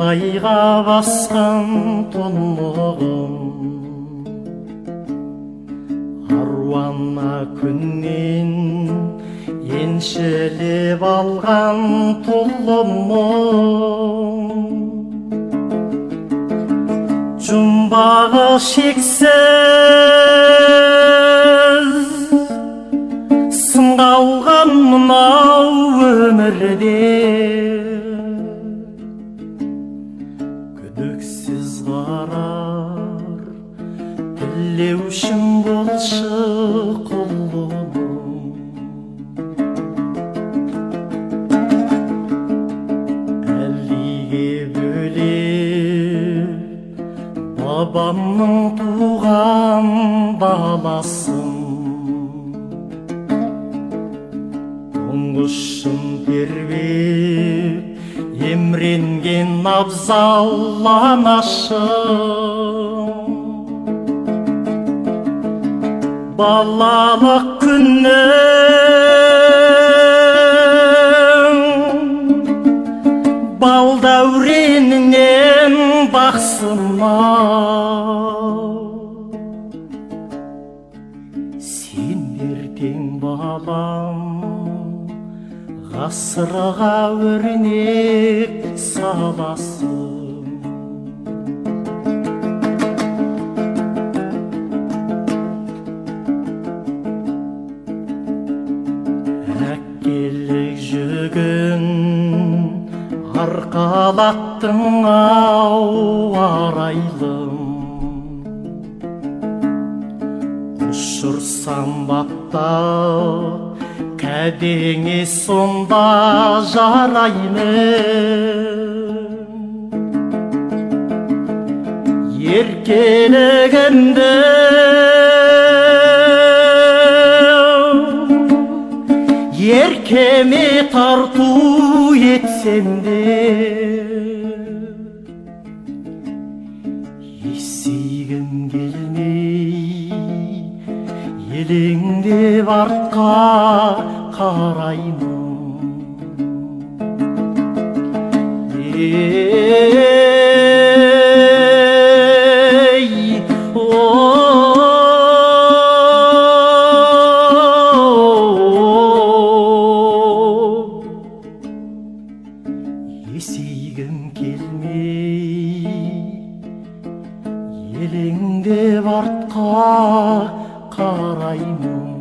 айға басқан тұнығым, аруана күннен еншілеп алған тұлымым, жұмбағы шексіз сынға алған мынау өмірде, күдіксіз қарар тілеушім болшы құлым. Әлиге бөлеп бабамның туған баласын, тұңғышым тербеп емренген абзал анашым. Балалық күннің бал дәуренінен бақсынау, сен ертең балам ғасырға өрнек саласың. Әкелік жүгін арқалаттың ау арайлым, ұшырсам баптап кәдеңе сонда жараймын. Еркелігімді еркеме тарту етсем де, есейгім келмей елеңдеп артқа қараймын. Есейгім келмей елеңдеп артқа қараймын.